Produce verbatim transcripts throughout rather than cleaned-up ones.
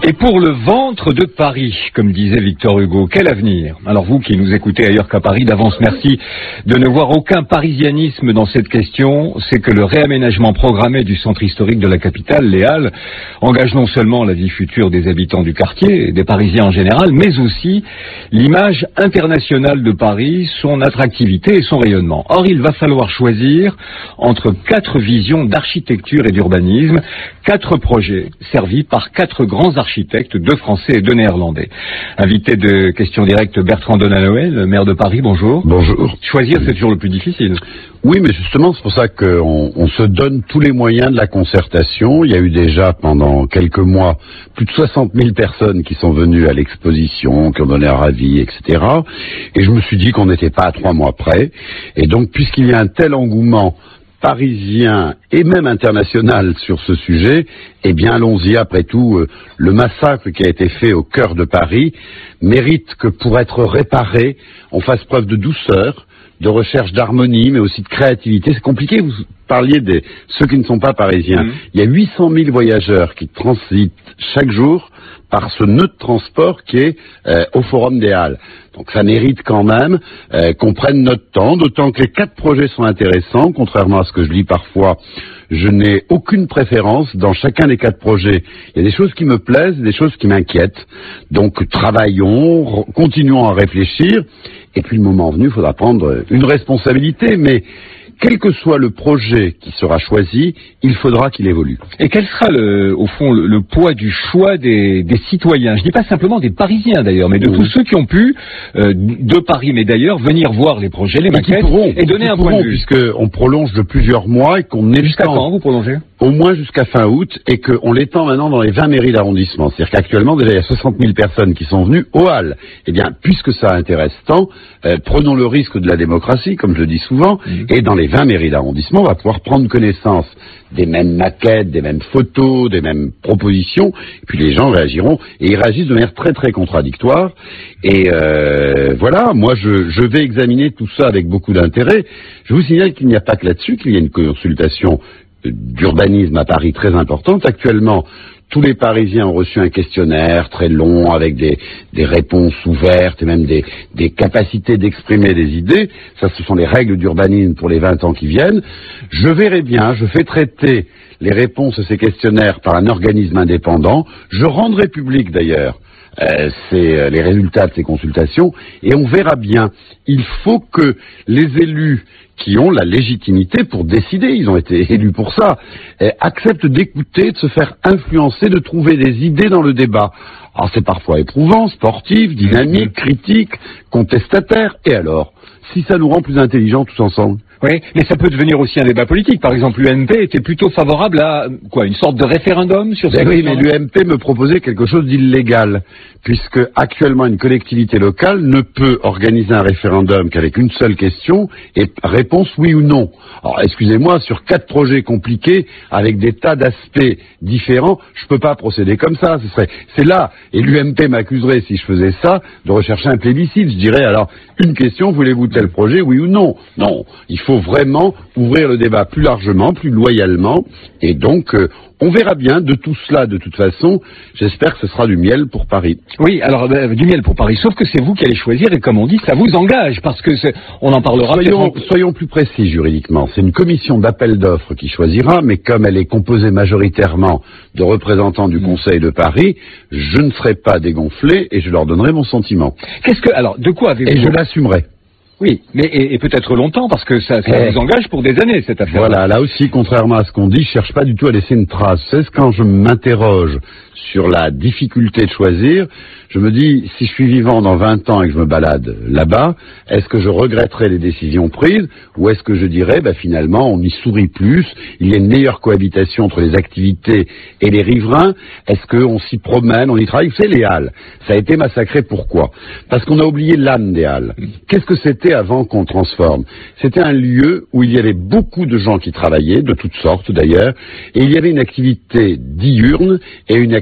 Et pour le ventre de Paris, comme disait Victor Hugo, quel avenir? Alors vous qui nous écoutez ailleurs qu'à Paris, d'avance merci de ne voir aucun parisianisme dans cette question. C'est que le réaménagement programmé du centre historique de la capitale, les Halles, engage non seulement la vie future des habitants du quartier, et des Parisiens en général, mais aussi l'image internationale de Paris, son attractivité et son rayonnement. Or, il va falloir choisir entre quatre visions d'architecture et d'urbanisme, quatre projets servis par quatre grands architectes, deux français et deux néerlandais. Invité de Questions Directes, Bertrand Donanoël, maire de Paris, bonjour. Bonjour. Choisir, c'est toujours le plus difficile. Oui, mais justement, c'est pour ça qu'on on se donne tous les moyens de la concertation. Il y a eu déjà, pendant quelques mois, plus de soixante mille personnes qui sont venues à l'exposition, qui ont donné leur avis, et cetera. Et je me suis dit qu'on n'était pas à trois mois près. Et donc, puisqu'il y a un tel engouement parisien et même international sur ce sujet, eh bien allons-y. Après tout, euh, le massacre qui a été fait au cœur de Paris mérite que pour être réparé, on fasse preuve de douceur, de recherche d'harmonie, mais aussi de créativité. C'est compliqué, vous parliez de ceux qui ne sont pas parisiens. Mmh. Il y a huit cent mille voyageurs qui transitent chaque jour par ce nœud de transport qui est euh, au Forum des Halles. Donc ça mérite quand même euh, qu'on prenne notre temps, d'autant que les quatre projets sont intéressants, contrairement à ce que je lis parfois. Je n'ai aucune préférence dans chacun des quatre projets. Il y a des choses qui me plaisent, des choses qui m'inquiètent. Donc travaillons, continuons à réfléchir, et puis le moment venu, il faudra prendre une responsabilité, mais quel que soit le projet qui sera choisi, il faudra qu'il évolue. Et quel sera, le, au fond, le, le poids du choix des, des citoyens? Je dis pas simplement des Parisiens d'ailleurs, mais de mmh. tous ceux qui ont pu, euh, de Paris mais d'ailleurs, venir voir les projets, les maquettes, et, pourront, et donner un point de vue. Puisqu'on prolonge de plusieurs mois et qu'on est jusqu'à quand vous prolongez? Au moins jusqu'à fin août, et qu'on l'étend maintenant dans les vingt mairies d'arrondissement. C'est-à-dire qu'actuellement, déjà, il y a soixante mille personnes qui sont venues aux Halles. Eh bien, puisque ça intéresse tant, euh, prenons le risque de la démocratie, comme je le dis souvent, mmh. et dans les vingt mairies d'arrondissement, on va pouvoir prendre connaissance des mêmes maquettes, des mêmes photos, des mêmes propositions, et puis les gens réagiront, et ils réagissent de manière très très contradictoire. Et euh, voilà, moi je, je vais examiner tout ça avec beaucoup d'intérêt. Je vous signale qu'il n'y a pas que là-dessus, qu'il y a une consultation d'urbanisme à Paris très importante. Actuellement, tous les Parisiens ont reçu un questionnaire très long avec des, des réponses ouvertes et même des, des capacités d'exprimer des idées. Ça, ce sont les règles d'urbanisme pour les vingt ans qui viennent. Je verrai bien, je fais traiter les réponses à ces questionnaires par un organisme indépendant. Je rendrai public d'ailleurs Euh, c'est euh, les résultats de ces consultations, et on verra bien. Il faut que les élus qui ont la légitimité pour décider, ils ont été élus pour ça, euh, acceptent d'écouter, de se faire influencer, de trouver des idées dans le débat. Alors c'est parfois éprouvant, sportif, dynamique, critique, contestataire, et alors, si ça nous rend plus intelligents tous ensemble? Oui, mais ça peut devenir aussi un débat politique. Par exemple, l'U M P était plutôt favorable à quoi, une sorte de référendum sur cette question. Oui, mais l'U M P me proposait quelque chose d'illégal, puisque actuellement une collectivité locale ne peut organiser un référendum qu'avec une seule question et réponse oui ou non. Alors, excusez-moi, sur quatre projets compliqués avec des tas d'aspects différents, je peux pas procéder comme ça. Ce serait, c'est là, et l'U M P m'accuserait si je faisais ça de rechercher un plébiscite. Je dirais alors une question, voulez-vous tel projet, oui ou non? Non, il faut vraiment ouvrir le débat plus largement, plus loyalement, et donc euh, on verra bien de tout cela. De toute façon, j'espère que ce sera du miel pour Paris. Oui, alors euh, du miel pour Paris, sauf que c'est vous qui allez choisir, et comme on dit, ça vous engage, parce que c'est, on en parlera. Soyons, soyons plus précis juridiquement. C'est une commission d'appel d'offres qui choisira, mais comme elle est composée majoritairement de représentants du mmh. Conseil de Paris, je ne serai pas dégonflé et je leur donnerai mon sentiment. Qu'est-ce que, alors, de quoi avez-vous... Et je l'assumerai. Oui, mais et, et peut-être longtemps, parce que ça, ça eh, vous engage pour des années, cette affaire. Voilà, là aussi, contrairement à ce qu'on dit, je cherche pas du tout à laisser une trace. C'est quand je m'interroge sur la difficulté de choisir, je me dis, si je suis vivant dans vingt ans et que je me balade là-bas, est-ce que je regretterai les décisions prises, ou est-ce que je dirais, bah, finalement, on y sourit plus, il y a une meilleure cohabitation entre les activités et les riverains, est-ce qu'on s'y promène, on y travaille? C'est les Halles. Ça a été massacré, pourquoi? Parce qu'on a oublié l'âme des Halles. Qu'est-ce que c'était avant qu'on transforme? C'était un lieu où il y avait beaucoup de gens qui travaillaient, de toutes sortes d'ailleurs, et il y avait une activité diurne et une activité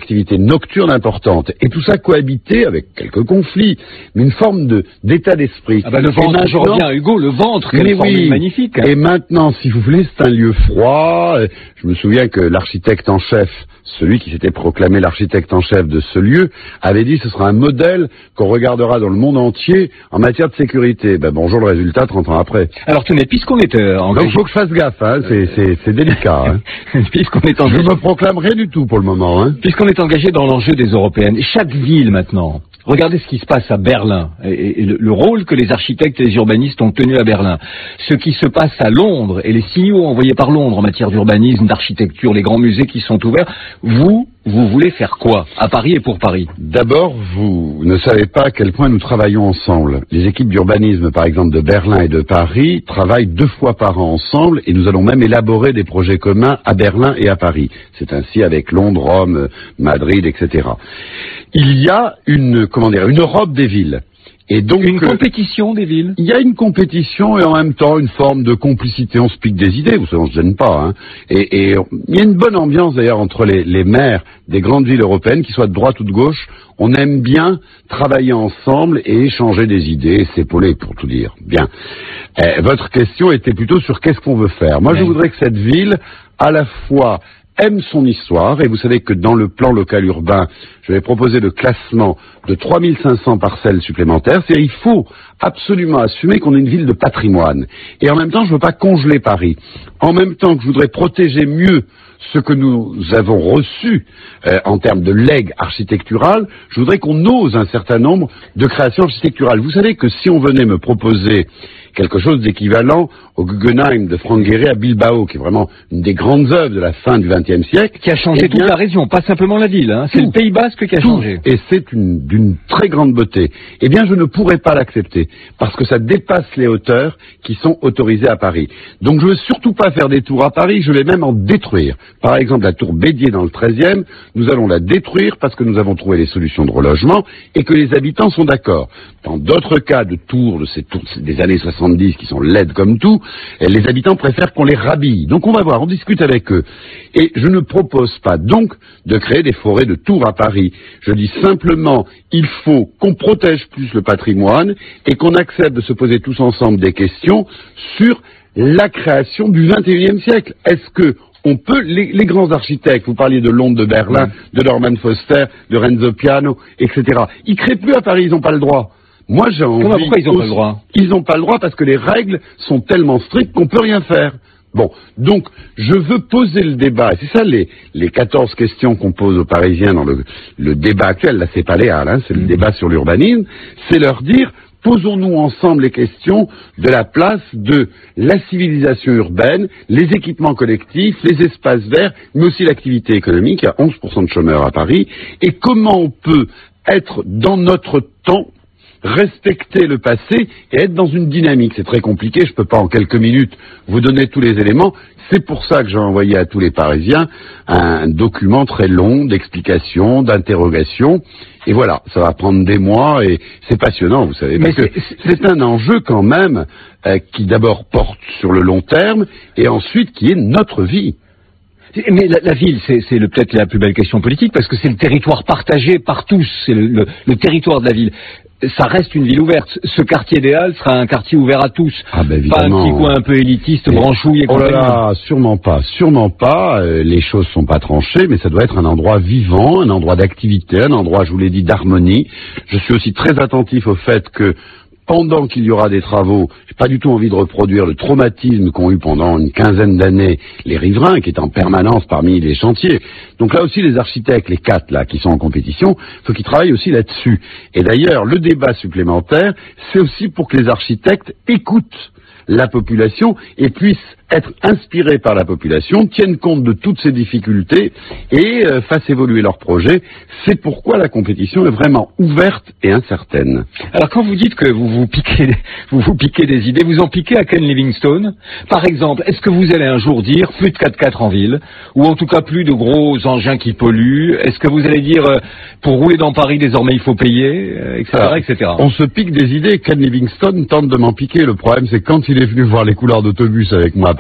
activité nocturne importante. Et tout ça cohabité avec quelques conflits, mais une forme de d'état d'esprit. Ah ben le ventre, je reviens Hugo, le ventre, quelle formule oui, magnifique. Hein. Et maintenant, si vous voulez, c'est un lieu froid. Je me souviens que l'architecte en chef, celui qui s'était proclamé l'architecte en chef de ce lieu, avait dit que ce sera un modèle qu'on regardera dans le monde entier en matière de sécurité. Ben bonjour le résultat trente ans après. Alors tenez, puisqu'on est euh, engagé... Donc il faut que je fasse gaffe, hein, c'est, c'est, c'est délicat. Hein. Puisqu'on est engagé... Je me proclame rien du tout pour le moment. Hein. Puisqu'on est engagé dans l'enjeu des européennes, chaque ville maintenant... Regardez ce qui se passe à Berlin et, et le, le rôle que les architectes et les urbanistes ont tenu à Berlin. Ce qui se passe à Londres et les signaux envoyés par Londres en matière d'urbanisme, d'architecture, les grands musées qui sont ouverts. Vous, vous voulez faire quoi à Paris et pour Paris? D'abord, vous ne savez pas à quel point nous travaillons ensemble. Les équipes d'urbanisme, par exemple, de Berlin et de Paris, travaillent deux fois par an ensemble et nous allons même élaborer des projets communs à Berlin et à Paris. C'est ainsi avec Londres, Rome, Madrid, et cetera. Il y a une, comment dire, une Europe des villes. Et donc, une compétition des villes. Il y a une compétition et en même temps une forme de complicité. On se pique des idées, vous savez, on se gêne pas. Hein. Et, et il y a une bonne ambiance d'ailleurs entre les, les maires des grandes villes européennes, qu'ils soient de droite ou de gauche. On aime bien travailler ensemble et échanger des idées, s'épauler pour tout dire. Bien. Eh, votre question était plutôt sur qu'est-ce qu'on veut faire. Moi, oui. Je voudrais que cette ville, à la fois aime son histoire, et vous savez que dans le plan local urbain, je vais proposer le classement de trois mille cinq cents parcelles supplémentaires. C'est-à-dire il faut absolument assumer qu'on est une ville de patrimoine. Et en même temps, je ne veux pas congeler Paris. En même temps que je voudrais protéger mieux ce que nous avons reçu euh, en termes de legs architectural, je voudrais qu'on ose un certain nombre de créations architecturales. Vous savez que si on venait me proposer quelque chose d'équivalent au Guggenheim de Frank Gehry à Bilbao, qui est vraiment une des grandes œuvres de la fin du vingtième siècle. Qui a changé eh bien, toute la région, pas simplement la ville. Hein. C'est le Pays Basque qui a tout, changé. Et c'est une, d'une très grande beauté. Eh bien, je ne pourrais pas l'accepter, parce que ça dépasse les hauteurs qui sont autorisées à Paris. Donc, je ne veux surtout pas faire des tours à Paris, je vais même en détruire. Par exemple, la tour Bédier dans le treizième, nous allons la détruire parce que nous avons trouvé les solutions de relogement et que les habitants sont d'accord. Dans d'autres cas de tours, de ces tours des années soixante-dix qui sont laides comme tout, les habitants préfèrent qu'on les rhabille. Donc on va voir, on discute avec eux. Et je ne propose pas donc de créer des forêts de tours à Paris. Je dis simplement, il faut qu'on protège plus le patrimoine et qu'on accepte de se poser tous ensemble des questions sur la création du vingt et unième siècle. Est-ce que on peut, les, les grands architectes, vous parliez de Londres, de Berlin, de Norman Foster, de Renzo Piano, et cetera. Ils créent plus à Paris, ils n'ont pas le droit. Moi, j'ai envie... Pourquoi, pourquoi ils n'ont pas le droit? Ils n'ont pas le droit parce que les règles sont tellement strictes qu'on peut rien faire. Bon, donc, je veux poser le débat, et c'est ça les, les quatorze questions qu'on pose aux Parisiens dans le, le débat actuel, là c'est pas Léal, hein, c'est le mmh. débat sur l'urbanisme, c'est leur dire, posons-nous ensemble les questions de la place de la civilisation urbaine, les équipements collectifs, les espaces verts, mais aussi l'activité économique, il y a onze pour cent de chômeurs à Paris, et comment on peut être dans notre temps, respecter le passé et être dans une dynamique. C'est très compliqué, je ne peux pas en quelques minutes vous donner tous les éléments. C'est pour ça que j'ai envoyé à tous les Parisiens un document très long d'explications, d'interrogations. Et voilà, ça va prendre des mois et c'est passionnant, vous savez, parce que c'est un enjeu quand même euh, qui d'abord porte sur le long terme et ensuite qui est notre vie. Mais la, la ville, c'est, c'est le, peut-être la plus belle question politique, parce que c'est le territoire partagé par tous, c'est le, le, le territoire de la ville. Ça reste une ville ouverte. Ce quartier des Halles sera un quartier ouvert à tous. Ah ben pas un petit coin un peu élitiste, mais branchouille et compagnie. Oh là là, sûrement pas, sûrement pas. Euh, les choses sont pas tranchées, mais ça doit être un endroit vivant, un endroit d'activité, un endroit, je vous l'ai dit, d'harmonie. Je suis aussi très attentif au fait que pendant qu'il y aura des travaux, j'ai pas du tout envie de reproduire le traumatisme qu'ont eu pendant une quinzaine d'années les riverains, qui est en permanence parmi les chantiers. Donc là aussi, les architectes, les quatre là, qui sont en compétition, il faut qu'ils travaillent aussi là-dessus. Et d'ailleurs, le débat supplémentaire, c'est aussi pour que les architectes écoutent la population et puissent être inspirés par la population, tiennent compte de toutes ces difficultés et euh, fassent évoluer leurs projets. C'est pourquoi la compétition est vraiment ouverte et incertaine. Alors quand vous dites que vous vous piquez, vous vous piquez des idées, vous en piquez à Ken Livingstone. Par exemple, est-ce que vous allez un jour dire plus de quatre-quatre en ville, ou en tout cas plus de gros engins qui polluent? Est-ce que vous allez dire euh, pour rouler dans Paris désormais il faut payer, euh, et cetera, Alors, et cetera. On se pique des idées. Ken Livingstone tente de m'en piquer. Le problème c'est que quand il est venu voir les couleurs d'autobus avec moi à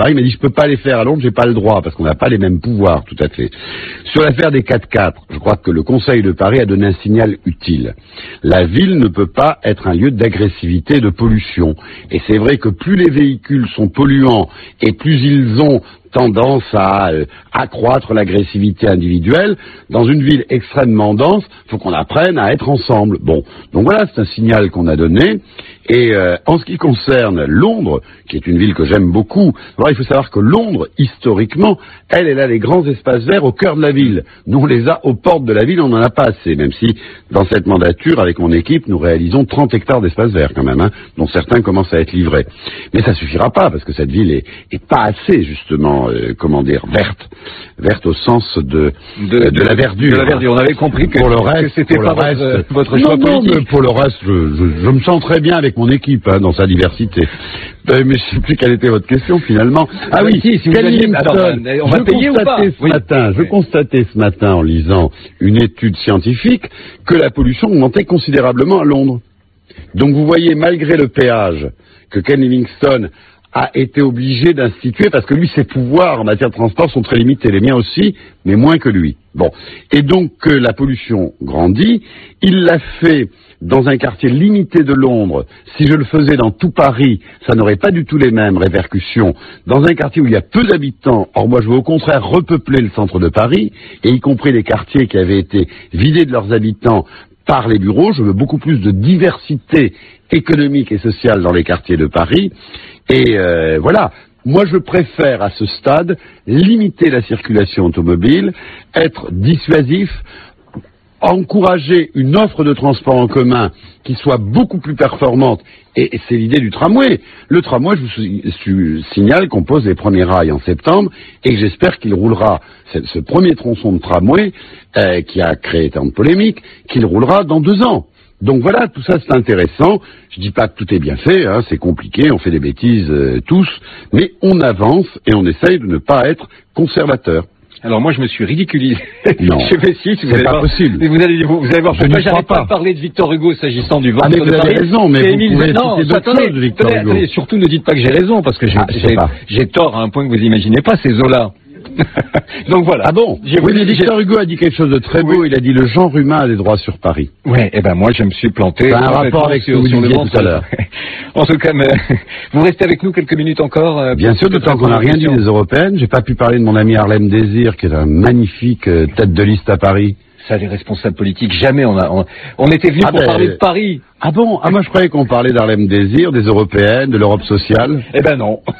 Paris, il m'a dit je peux pas les faire à Londres, j'ai pas le droit, parce qu'on n'a pas les mêmes pouvoirs, tout à fait. Sur l'affaire des quatre-quatre, je crois que le Conseil de Paris a donné un signal utile. La ville ne peut pas être un lieu d'agressivité, de pollution. Et c'est vrai que plus les véhicules sont polluants et plus ils ont tendance à euh, accroître l'agressivité individuelle. Dans une ville extrêmement dense, il faut qu'on apprenne à être ensemble. Bon, donc voilà, c'est un signal qu'on a donné. Et euh, en ce qui concerne Londres, qui est une ville que j'aime beaucoup, alors il faut savoir que Londres, historiquement, elle, elle a les grands espaces verts au cœur de la ville. Nous, on les a aux portes de la ville, on n'en a pas assez, même si, dans cette mandature, avec mon équipe, nous réalisons trente hectares d'espaces verts quand même, hein, dont certains commencent à être livrés. Mais ça suffira pas, parce que cette ville est, est pas assez, justement, euh, comment dire, verte. Verte au sens de, de, de, de la verdure. De la verdure. On avait compris que, pour le reste, que c'était pas le reste, votre, votre choix non, politique. Non, mais pour le reste, je, je, je me sens très bien avec mon équipe, hein, dans sa diversité. Euh, mais je sais plus quelle était votre question, finalement. Ah oui, si, si vous aviez... Alors, on va payer ou pas ce oui. matin, Je oui. constatais ce matin, en lisant une étude scientifique, que la pollution augmentait considérablement à Londres. Donc vous voyez, malgré le péage que Ken Livingstone a été obligé d'instituer, parce que lui, ses pouvoirs en matière de transport sont très limités, les miens aussi, mais moins que lui. Bon. Et donc, que la pollution grandit, il l'a fait dans un quartier limité de Londres. Si je le faisais dans tout Paris, ça n'aurait pas du tout les mêmes répercussions. Dans un quartier où il y a peu d'habitants, or moi je veux au contraire repeupler le centre de Paris, et y compris les quartiers qui avaient été vidés de leurs habitants par les bureaux, je veux beaucoup plus de diversité économique et sociale dans les quartiers de Paris. Et euh, voilà, moi je préfère à ce stade limiter la circulation automobile, être dissuasif, encourager une offre de transport en commun qui soit beaucoup plus performante. Et, et c'est l'idée du tramway. Le tramway, je vous signale qu'on pose les premiers rails en septembre et que j'espère qu'il roulera, ce, ce premier tronçon de tramway euh, qui a créé tant de polémiques, qu'il roulera dans deux ans. Donc voilà, tout ça c'est intéressant. Je dis pas que tout est bien fait, hein, c'est compliqué, on fait des bêtises euh, tous, mais on avance et on essaye de ne pas être conservateur. Alors moi je me suis ridiculisé. Non, si, si, c'est pas voir, possible. Vous allez, vous, vous allez voir, je pourquoi ne j'arrête pas pas de parler de Victor Hugo s'agissant du ventre ah, mais de vous Paris. avez raison, mais vous Émile, pouvez non, citer d'autres attendez, choses de Victor attendez, Hugo. attendez, surtout ne dites pas que j'ai raison, parce que j'ai, ah, j'ai, j'ai tort à un point que vous imaginez pas, c'est Zola. Donc voilà. Ah bon? J'ai oui, voulu, mais Victor Hugo a dit quelque chose de très beau. Oui. Il a dit le genre humain a des droits sur Paris. Ouais, et eh ben moi je me suis planté. C'est un rapport avec ce que vous disiez tout à l'heure. En tout cas, mais, vous restez avec nous quelques minutes encore. Euh, Bien sûr, d'autant qu'on n'a rien dit des européennes. J'ai pas pu parler de mon ami Harlem Désir, qui est un magnifique euh, tête de liste à Paris. Ça, les responsables politiques, jamais on a. On, on était venus ah pour ben, parler de Paris. Ah bon? Ah moi je croyais qu'on parlait d'Harlem Désir, des européennes, de l'Europe sociale. Eh ben non.